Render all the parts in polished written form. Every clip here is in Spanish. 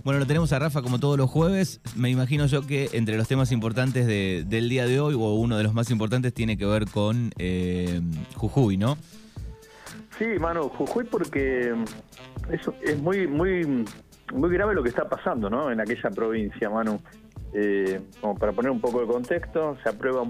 Bueno, lo tenemos a Rafa como todos los jueves. Me imagino yo que entre los temas importantes del día de hoy, o uno de los más importantes, tiene que ver con Jujuy, ¿no? Sí, Manu, Jujuy, porque es muy grave lo que está pasando, ¿no? En aquella provincia, Manu. Como para poner un poco de contexto, se aprueba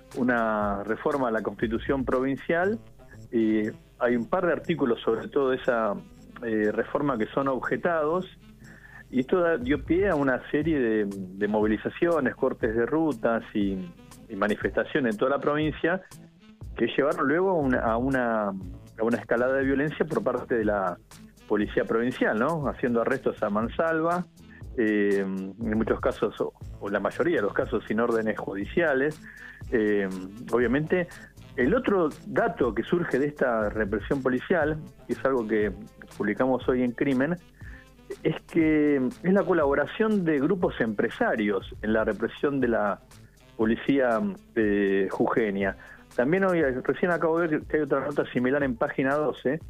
una reforma a la Constitución provincial y hay un par de artículos sobre todo esa reforma que son objetados, y esto dio pie a una serie de movilizaciones, cortes de rutas y manifestaciones en toda la provincia que llevaron luego a una escalada de violencia por parte de la policía provincial, ¿no? Haciendo arrestos a mansalva, en muchos casos, o la mayoría de los casos, sin órdenes judiciales. Obviamente, el otro dato que surge de esta represión policial, que es algo que publicamos hoy en Crimen, es que es la colaboración de grupos empresarios en la represión de la policía jujeña. También hoy, recién acabo de ver que hay otra nota similar en página 12,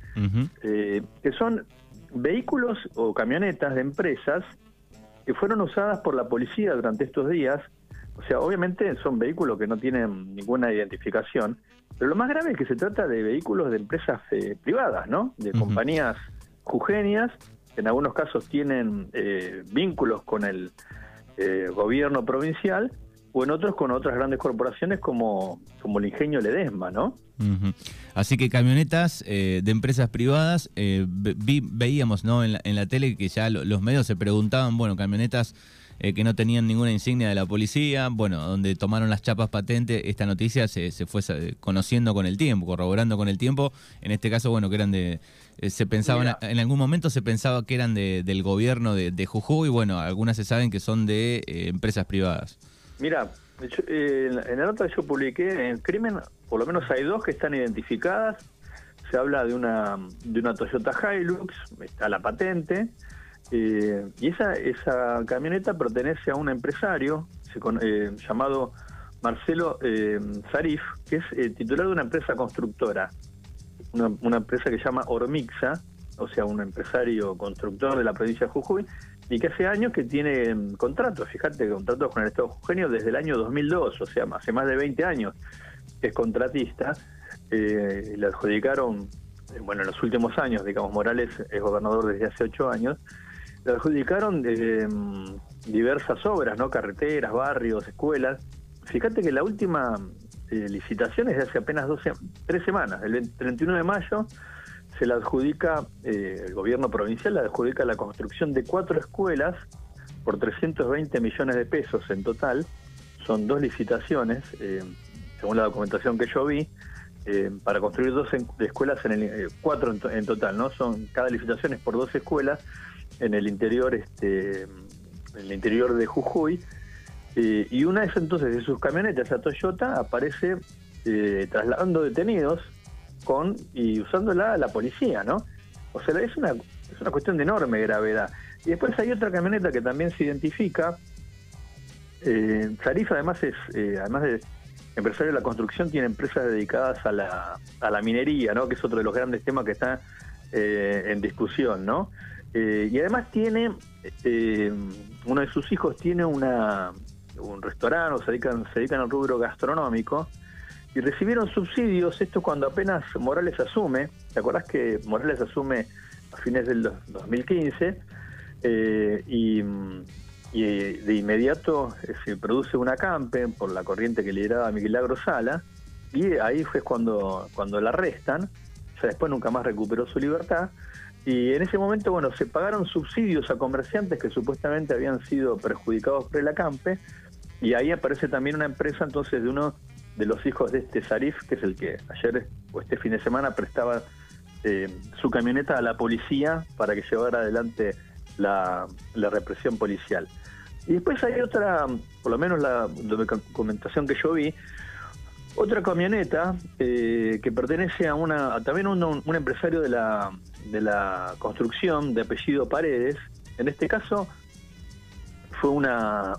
que son vehículos o camionetas de empresas que fueron usadas por la policía durante estos días. O sea, obviamente son vehículos que no tienen ninguna identificación, pero lo más grave es que se trata de vehículos de empresas privadas, ¿no? De compañías jujeñas, que en algunos casos tienen vínculos con el gobierno provincial, o en otros con otras grandes corporaciones como el Ingenio Ledesma, ¿no? Así que camionetas de empresas privadas, veíamos, ¿no? en la tele que ya los medios se preguntaban, bueno, camionetas que no tenían ninguna insignia de la policía, bueno, donde tomaron las chapas patentes. Esta noticia se fue conociendo con el tiempo, corroborando con el tiempo. En este caso, bueno, que eran se pensaban, en algún momento se pensaba que eran del gobierno de Jujuy, y bueno, algunas se saben que son de empresas privadas. Mira, en la nota que yo publiqué en Crimen, por lo menos hay dos que están identificadas. Se habla de una Toyota Hilux, está la patente, y esa camioneta pertenece a un empresario llamado Marcelo Sarif, que es titular de una empresa constructora, una empresa que se llama Ormixa, o sea, un empresario constructor de la provincia de Jujuy, y que hace años que tiene contratos, fíjate, contratos con el Estado jujeño desde el año 2002, o sea, hace más de 20 años que es contratista. Le adjudicaron, bueno, en los últimos años, digamos, Morales es gobernador desde hace 8 años, le adjudicaron diversas obras, ¿no? Carreteras, barrios, escuelas. Fíjate que la última licitación es de hace apenas 3 semanas, el 31 de mayo, se la adjudica, el gobierno provincial le adjudica la construcción de 4 escuelas por 320 millones de pesos en total. Son 2 licitaciones, según la documentación que yo vi, para construir 2 escuelas, 4 en total, ¿no? Cada licitación es por 2 escuelas en el interior, de Jujuy. Y una vez entonces de sus camionetas, esa Toyota, aparece trasladando detenidos y usándola la policía, ¿no? O sea, es una cuestión de enorme gravedad. Y después hay otra camioneta que también se identifica. Sarif, además de empresario de la construcción, tiene empresas dedicadas a la minería, ¿no? Que es otro de los grandes temas que está en discusión, ¿no? Y además tiene, uno de sus hijos tiene un restaurante, o se dedican al rubro gastronómico, y recibieron subsidios. Esto cuando apenas Morales asume. ¿Te acordás que Morales asume a fines del 2015? Y de inmediato se produce un acampe por la corriente que lideraba Milagro Sala, y ahí fue cuando la arrestan. O sea, después nunca más recuperó su libertad. Y en ese momento, bueno, se pagaron subsidios a comerciantes que supuestamente habían sido perjudicados por el acampe, y ahí aparece también una empresa entonces de uno de los hijos de este Sarif, que es el que ayer o este fin de semana prestaba su camioneta a la policía para que llevara adelante la represión policial. Y después hay otra, por lo menos la documentación que yo vi, otra camioneta que pertenece a también un empresario de la construcción de apellido Paredes. En este caso fue una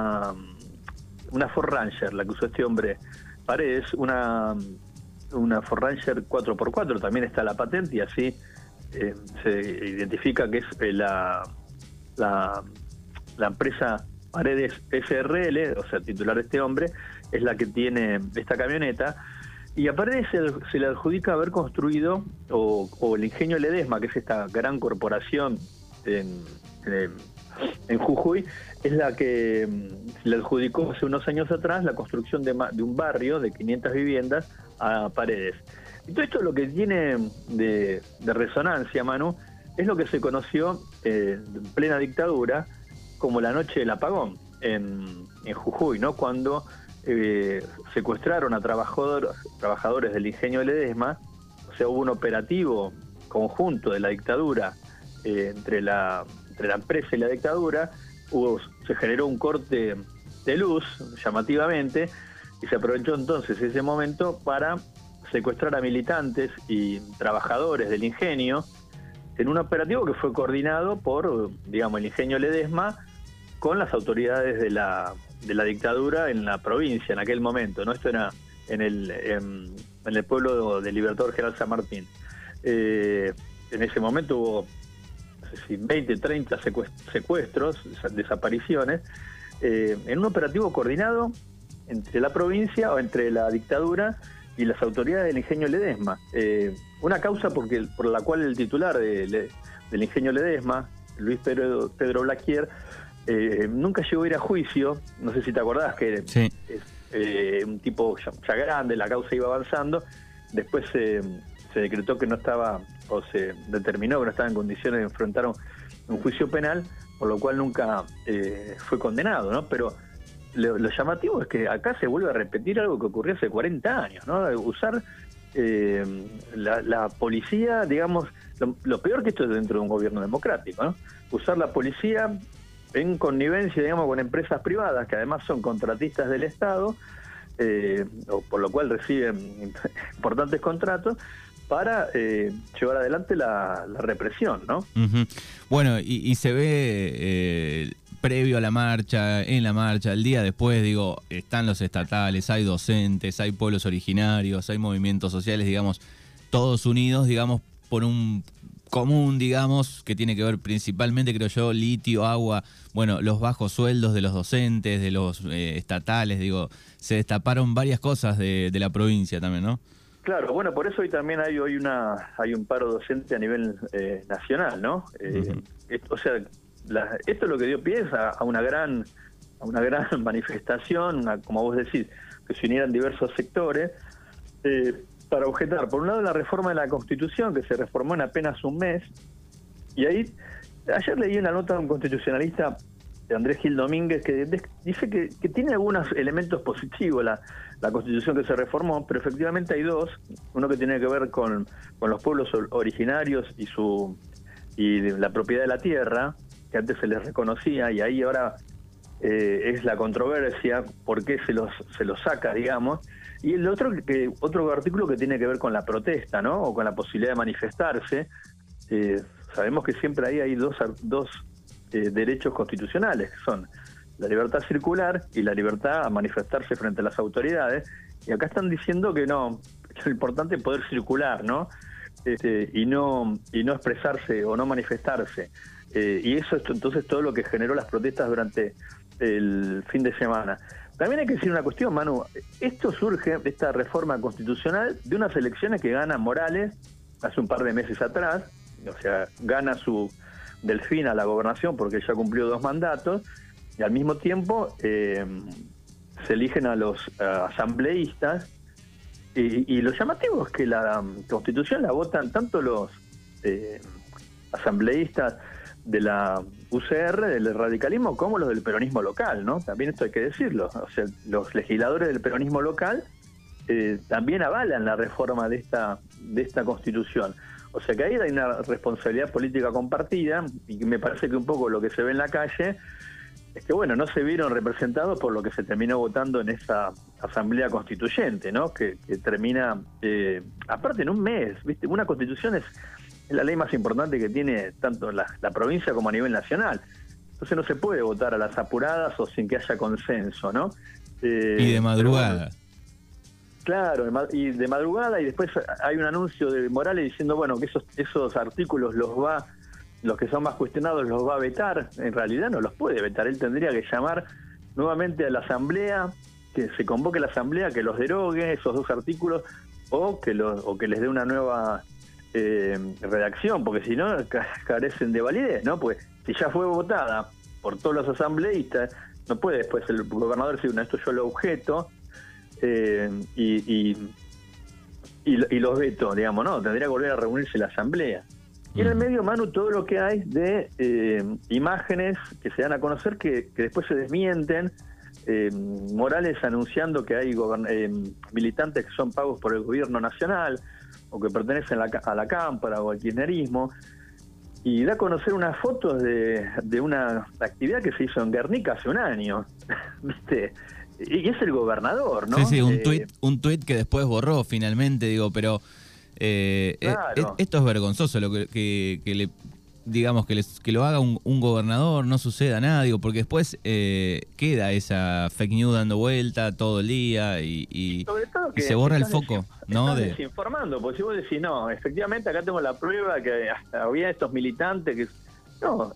Ford Ranger la que usó este hombre Paredes, una Ford Ranger 4x4, también está la patente, y así se identifica que es la empresa Paredes SRL, o sea, titular de este hombre, es la que tiene esta camioneta, y a Paredes se le adjudica haber construido, o el Ingenio Ledesma, que es esta gran corporación en Jujuy, es la que le adjudicó hace unos años atrás la construcción de un barrio de 500 viviendas a Paredes. Y todo esto lo que tiene de resonancia, Manu, es lo que se conoció en plena dictadura como la noche del apagón en Jujuy, ¿no? Cuando secuestraron a trabajadores del Ingenio Ledesma, o sea, hubo un operativo conjunto de la dictadura entre la empresa y la dictadura, se generó un corte de luz, llamativamente, y se aprovechó entonces ese momento para secuestrar a militantes y trabajadores del ingenio en un operativo que fue coordinado por, digamos, el Ingenio Ledesma con las autoridades de la dictadura en la provincia en aquel momento, ¿no? Esto era en el pueblo de Libertador General San Martín. En ese momento hubo 20, 30 secuestros, desapariciones, en un operativo coordinado entre la provincia o entre la dictadura y las autoridades del Ingenio Ledesma. Una causa por la cual el titular del Ingenio Ledesma, Luis Pedro Blaquier, nunca llegó a ir a juicio. No sé si te acordás que sí. Es un tipo ya grande, la causa iba avanzando, después se decretó que no estaba, o se determinó que no estaba en condiciones de enfrentar un juicio penal, por lo cual nunca fue condenado, ¿no? Pero lo llamativo es que acá se vuelve a repetir algo que ocurrió hace 40 años, ¿no? Usar la policía, digamos, lo peor que esto es dentro de un gobierno democrático, ¿no? Usar la policía en connivencia, digamos, con empresas privadas, que además son contratistas del Estado, o por lo cual reciben importantes contratos, para llevar adelante la represión, ¿no? Uh-huh. Bueno, y se ve previo a la marcha, en la marcha, el día después, digo, están los estatales, hay docentes, hay pueblos originarios, hay movimientos sociales, digamos, todos unidos, digamos, por un común, digamos, que tiene que ver principalmente, creo yo, litio, agua, bueno, los bajos sueldos de los docentes, de los estatales, digo, se destaparon varias cosas de la provincia también, ¿no? Claro, bueno, por eso hoy también hay un paro docente a nivel nacional, ¿no? Uh-huh. O sea, esto es lo que dio pie a una gran manifestación, como vos decís, que se unieran diversos sectores para objetar, por un lado, la reforma de la Constitución, que se reformó en apenas un mes, y ahí, ayer leí una nota de un constitucionalista, Andrés Gil Domínguez, que dice que tiene algunos elementos positivos la Constitución que se reformó, pero efectivamente hay dos, uno que tiene que ver con los pueblos originarios y la propiedad de la tierra, que antes se les reconocía, y ahí ahora es la controversia, por qué se los saca, digamos, y el otro artículo que tiene que ver con la protesta, ¿no? O con la posibilidad de manifestarse. Sabemos que siempre ahí hay dos derechos constitucionales, que son la libertad circular y la libertad a manifestarse frente a las autoridades, y acá están diciendo que no, que lo importante es poder circular, ¿no? Y no expresarse o no manifestarse. Y eso es entonces todo lo que generó las protestas durante el fin de semana. También hay que decir una cuestión, Manu, esto surge, esta reforma constitucional, de unas elecciones que gana Morales hace un par de meses atrás, o sea, gana su Delfín a la gobernación porque ya cumplió 2 mandatos, y al mismo tiempo se eligen a los asambleístas, y lo llamativo es que la Constitución la votan tanto los asambleístas de la UCR, del radicalismo, como los del peronismo local, ¿no? También esto hay que decirlo. O sea, los legisladores del peronismo local también avalan la reforma de esta Constitución. O sea que ahí hay una responsabilidad política compartida, y me parece que un poco lo que se ve en la calle es que, bueno, no se vieron representados por lo que se terminó votando en esa asamblea constituyente, ¿no? Que termina, aparte en un mes, ¿viste? Una constitución es la ley más importante que tiene tanto la provincia como a nivel nacional. Entonces no se puede votar a las apuradas o sin que haya consenso, ¿no? Y de madrugada. Claro, y de madrugada, y después hay un anuncio de Morales diciendo, bueno, que esos artículos los va los que son más cuestionados los va a vetar. En realidad no los puede vetar, él tendría que llamar nuevamente a la asamblea, que se convoque la asamblea, que los derogue esos 2 artículos o que les dé una nueva redacción, porque si no carecen de validez, ¿no? Pues si ya fue votada por todos los asambleístas, no puede después el gobernador decir, no, esto yo lo objeto y los veto, digamos, no, tendría que volver a reunirse la asamblea. Y en el medio, Manu, todo lo que hay de imágenes que se dan a conocer que después se desmienten, Morales anunciando que hay militantes que son pagos por el gobierno nacional o que pertenecen a la Cámpora o al kirchnerismo, y da a conocer unas fotos de una actividad que se hizo en Guernica hace un año, ¿viste? Y es el gobernador, ¿no? Sí, un tuit que después borró finalmente, digo, pero claro. esto es vergonzoso, lo que le digamos que lo haga un gobernador, no suceda nada, digo, porque después queda esa fake news dando vuelta todo el día y sobre todo que se borra el foco, ¿no? Estás desinformando, porque si vos decís, no, efectivamente acá tengo la prueba que había estos militantes que... No,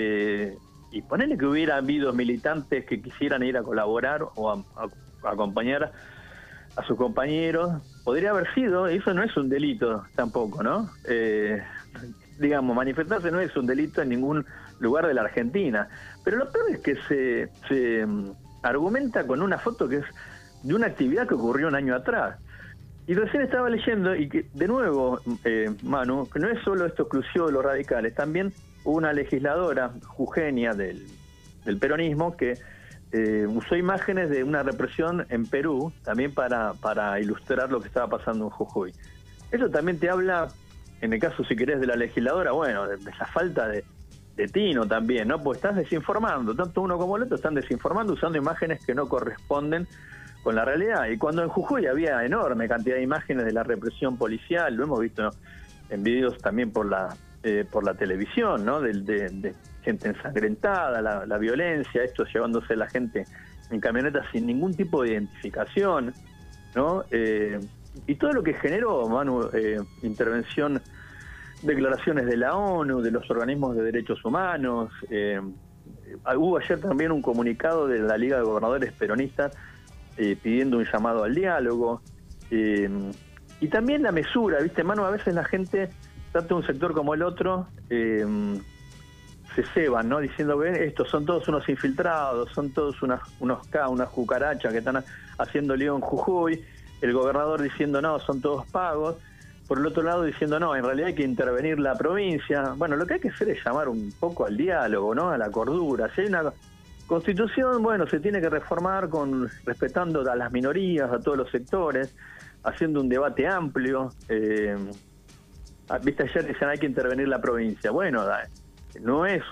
y ponele que hubiera habido militantes que quisieran ir a colaborar o a acompañar a sus compañeros, podría haber sido, y eso no es un delito tampoco, ¿no? Digamos, manifestarse no es un delito en ningún lugar de la Argentina, pero lo peor es que se argumenta con una foto que es de una actividad que ocurrió un año atrás. Y recién estaba leyendo, y que de nuevo, Manu, que no es solo esto exclusivo de los radicales, también hubo una legisladora jujeña del peronismo que usó imágenes de una represión en Perú, también para ilustrar lo que estaba pasando en Jujuy. Eso también te habla, en el caso, si querés, de la legisladora, bueno, de esa falta de tino también, ¿no? Pues estás desinformando, tanto uno como el otro están desinformando usando imágenes que no corresponden con la realidad. Y cuando en Jujuy había enorme cantidad de imágenes de la represión policial, lo hemos visto, ¿no?, en videos también por la televisión, ¿no? De gente ensangrentada, la violencia, esto llevándose a la gente en camionetas sin ningún tipo de identificación, ¿no? Y todo lo que generó, Manu, intervención, declaraciones de la ONU, de los organismos de derechos humanos. Hubo ayer también un comunicado de la Liga de Gobernadores Peronistas pidiendo un llamado al diálogo. Y también la mesura, ¿viste, Manu? A veces la gente, tanto un sector como el otro, se ceban, ¿no? Diciendo, ven, estos son todos unos infiltrados, son todos unas cucarachas que están haciendo lío en Jujuy. El gobernador diciendo, no, son todos pagos. Por el otro lado diciendo, no, en realidad hay que intervenir la provincia. Bueno, lo que hay que hacer es llamar un poco al diálogo, ¿no? A la cordura. Si hay una constitución, bueno, se tiene que reformar respetando a las minorías, a todos los sectores, haciendo un debate amplio. Viste, ayer decían hay que intervenir la provincia. Bueno, no es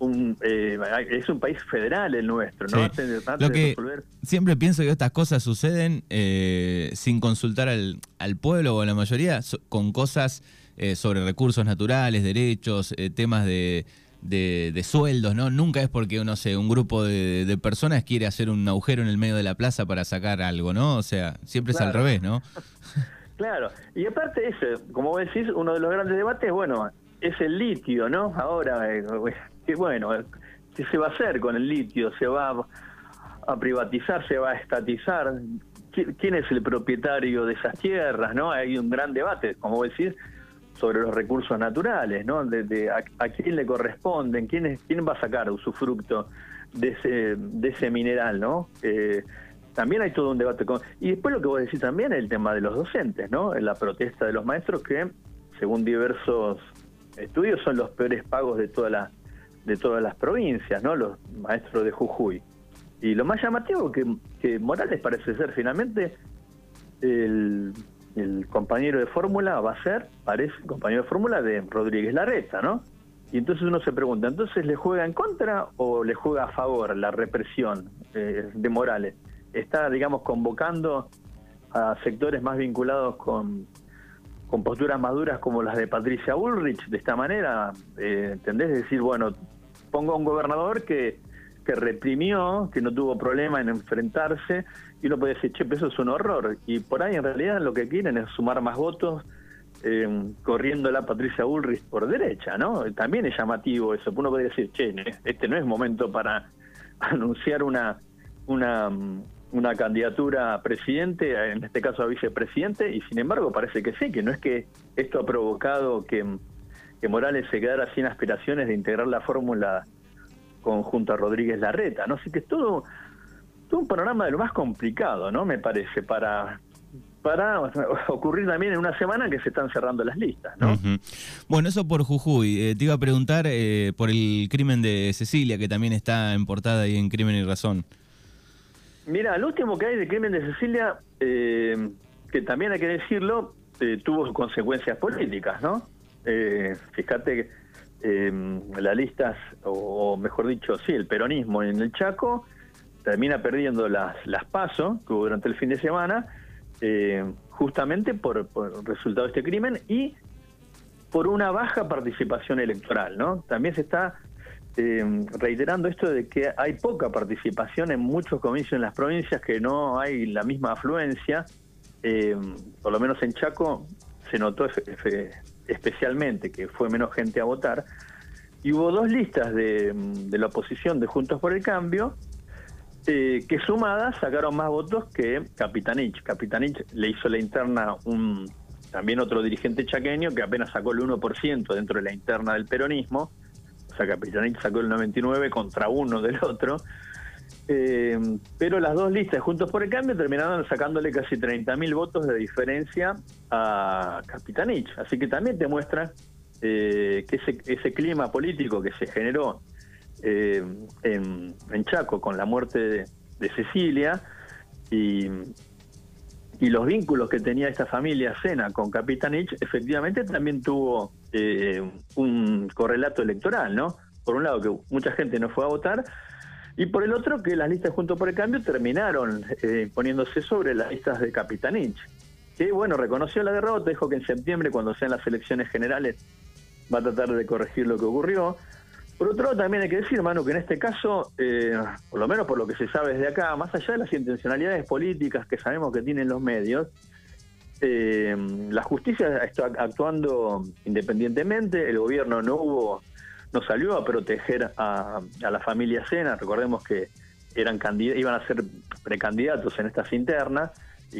es un país federal el nuestro, ¿no? Sí. Lo que siempre pienso que estas cosas suceden sin consultar al pueblo o a la mayoría, con cosas sobre recursos naturales, derechos, temas de sueldos, ¿no? Nunca es porque, no sé, un grupo de personas quiere hacer un agujero en el medio de la plaza para sacar algo, ¿no? O sea, siempre es al revés, ¿no? Claro, y aparte ese, como vos decís, uno de los grandes debates, bueno, es el litio, ¿no? Ahora, bueno, ¿qué se va a hacer con el litio? ¿Se va a privatizar? ¿Se va a estatizar? ¿Quién es el propietario de esas tierras, no? Hay un gran debate, como vos decís, sobre los recursos naturales, ¿no? A quién le corresponden, quién va a sacar usufructo de ese mineral, ¿no? También hay todo un debate y después lo que vos decís también es el tema de los docentes, ¿no? La protesta de los maestros que, según diversos estudios, son los peores pagos de todas las provincias, ¿no? Los maestros de Jujuy. Y lo más llamativo que Morales parece ser finalmente el compañero de fórmula parece compañero de fórmula de Rodríguez Larreta, ¿no? Y entonces uno se pregunta, ¿entonces le juega en contra o le juega a favor la represión de Morales? Está, digamos, convocando a sectores más vinculados con posturas más duras como las de Patricia Bullrich, de esta manera, ¿entendés? Es decir, bueno, pongo a un gobernador que reprimió, que no tuvo problema en enfrentarse, y uno puede decir, che, pero eso es un horror. Y por ahí en realidad lo que quieren es sumar más votos corriendo la Patricia Bullrich por derecha, ¿no? También es llamativo eso. Uno podría decir, che, este no es momento para anunciar una candidatura a presidente, en este caso a vicepresidente, y sin embargo parece que sí, que no es que esto ha provocado que Morales se quedara sin aspiraciones de integrar la fórmula conjunto a Rodríguez Larreta, ¿no? Así que es todo un panorama de lo más complicado, ¿no? Me parece, para ocurrir también en una semana que se están cerrando las listas, ¿no? Bueno, eso por Jujuy. Te iba a preguntar por el crimen de Cecilia, que también está en portada ahí en Crimen y Razón. Mira, lo último que hay de crimen de Cecilia, que también hay que decirlo, tuvo consecuencias políticas, ¿no? Fíjate que las listas, o mejor dicho, sí, el peronismo en el Chaco termina perdiendo las PASO que hubo durante el fin de semana, justamente por el resultado de este crimen y por una baja participación electoral, ¿no? También se está reiterando esto de que hay poca participación en muchos comicios en las provincias, que no hay la misma afluencia, por lo menos en Chaco se notó especialmente que fue menos gente a votar, y hubo dos listas de la oposición de Juntos por el Cambio, que sumadas sacaron más votos que Capitanich. Capitanich le hizo la interna también otro dirigente chaqueño que apenas sacó el 1% dentro de la interna del peronismo. O sea, Capitanich sacó el 99 contra 1 del otro. Pero las dos listas Juntos por el Cambio terminaron sacándole casi 30.000 votos de diferencia a Capitanich. Así que también te muestra que ese clima político que se generó en Chaco con la muerte de Cecilia y los vínculos que tenía esta familia Sena con Capitanich, efectivamente también tuvo un correlato electoral, ¿no? Por un lado que mucha gente no fue a votar, y por el otro que las listas Juntos por el Cambio terminaron poniéndose sobre las listas de Capitanich, que bueno, reconoció la derrota, dijo que en septiembre, cuando sean las elecciones generales, va a tratar de corregir lo que ocurrió. Por otro lado, también hay que decir, Manu, que en este caso, por lo menos por lo que se sabe desde acá, más allá de las intencionalidades políticas que sabemos que tienen los medios, la justicia está actuando independientemente, el gobierno no salió a proteger a la familia Sena. Recordemos que iban a ser precandidatos en estas internas y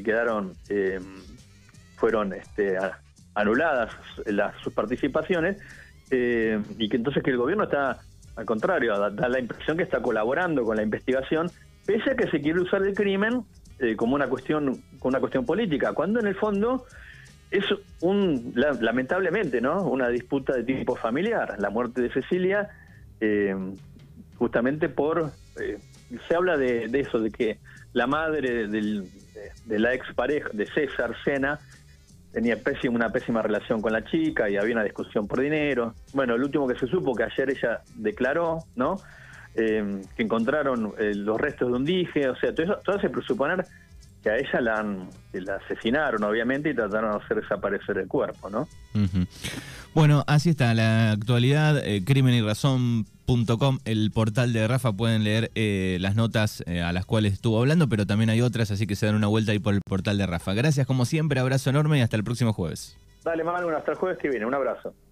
fueron anuladas sus participaciones, y que entonces que el gobierno está, al contrario, da la impresión que está colaborando con la investigación, pese a que se quiere usar el crimen como una cuestión política, cuando en el fondo es lamentablemente, ¿no?, una disputa de tipo familiar. La muerte de Cecilia, justamente se habla de eso, de que la madre de la expareja de César Sena tenía una pésima relación con la chica y había una discusión por dinero. Bueno, el último que se supo, que ayer ella declaró, ¿no?, que encontraron los restos de un dije. O sea, todo hace presuponer que a ella la asesinaron, obviamente, y trataron de hacer desaparecer el cuerpo, ¿no? Bueno, así está la actualidad. crimenyrazón.com, el portal de Rafa, pueden leer las notas a las cuales estuvo hablando, pero también hay otras, así que se dan una vuelta ahí por el portal de Rafa. Gracias como siempre, abrazo enorme y hasta el próximo jueves. Dale, Manu, hasta el jueves que viene, un abrazo.